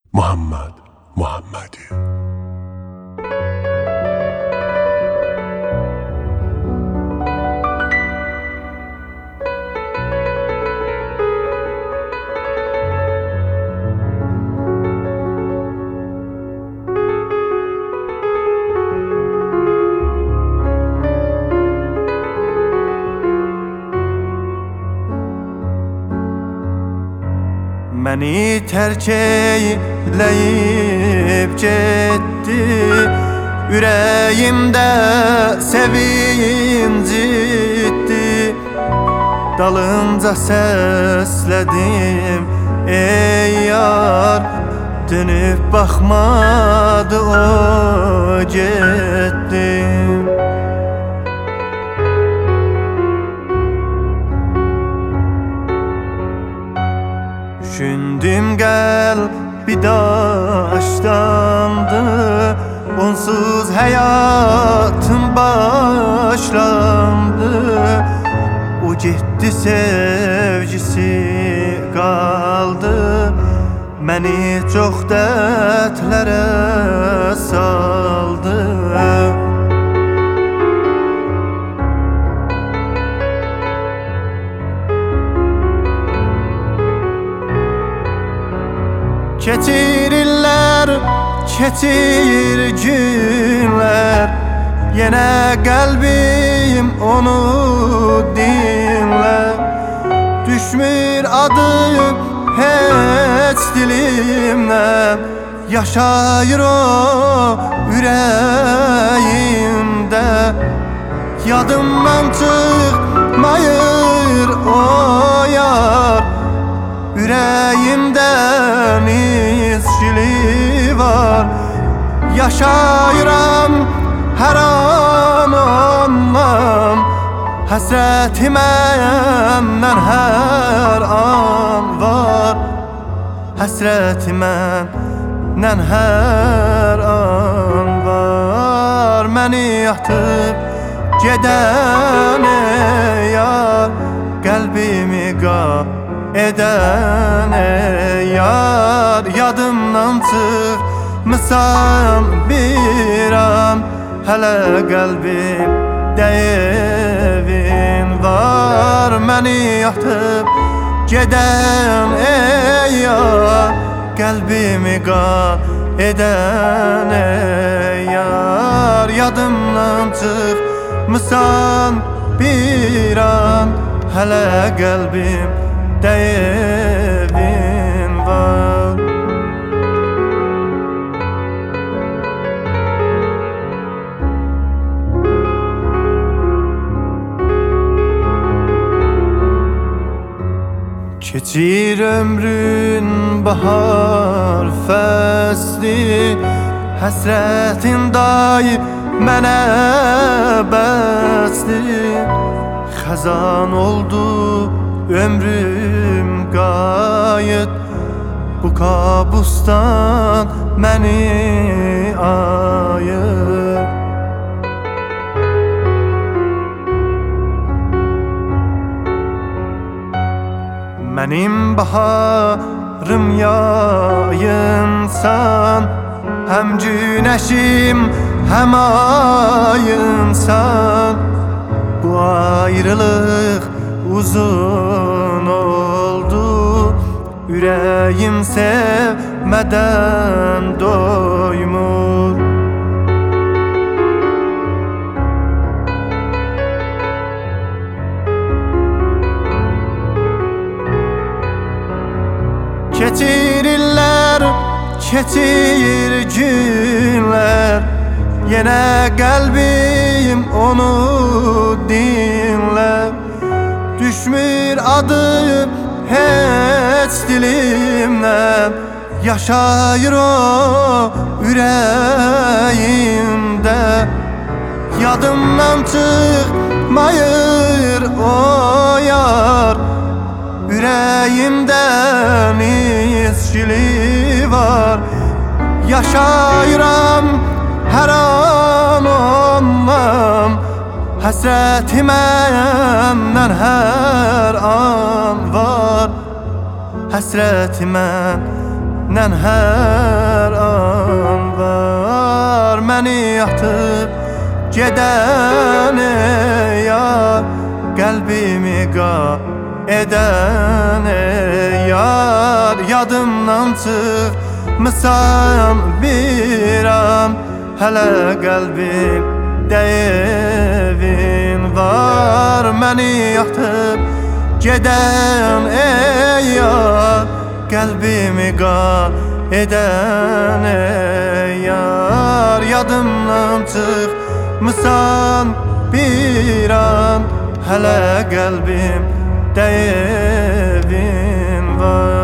Muhammed Muhammedi. Məni tərk eyləyib getdi, ürəyimdə sevinc itdi. Dalınca səslədim ey yar, dönüb baxmadı o getdi. Düşündüm qəlbi daşlandı, onsuz həyatım başlandı. O getdi, sevgisi qaldı, məni çox dərdlərə saldı. Keçir illər, keçir günlər, yenə qəlbim onu dinlər. Düşmür adım heç dilimdən, yaşayır o ürəyimdə. Yadımdan çıxmayır o yar, ürəyimdən izgili var. Yaşayıram hər an ondan, həsrəti məndən hər an var. Həsrəti məndən hər an var. Məni atıb gedən ey yar, qəlbimi qal edən ey yar. Yadımdan çıxmısan bir an, hələ qəlbimdə evin var. Məni atıb gedən ey yar, qəlbimi qal edən ey yar. Yadımdan çıxmısan bir an, hələ qəlbimdə evin var. Keçir ömrün bahar fəsli, həsrətin daim mənə bəsdir. Xəzan oldu ömrüm qayıt, bu kabustan məni ayır. Mənim baharım yayınsan, həm günəşim həm ayınsan. Bu ayrılıq uzun oldu, ürəyim sevmədən doymur. Keçir illər, keçir günlər, yenə qəlbim onu dinlər. Düşmür adım heç dilimdən, yaşayır o ürəyimdə. Yadımdan çıxmayır o yar, ürəyimdən izgili var. Yaşayıram hər an ondan, həsrəti məndən hər an var. Həsrəti məndən Dən hər an var məni yaxtıb gedən ey yar Qəlbimi qal edən ey yar Yadımdan çıxmısan bir an Hələ qəlbimdə evin var Məni yaxtıb gedən ey yar Qəlbimi qal edən ey yar Yadımdan çıxmısan bir an Hələ qəlbimdə evin var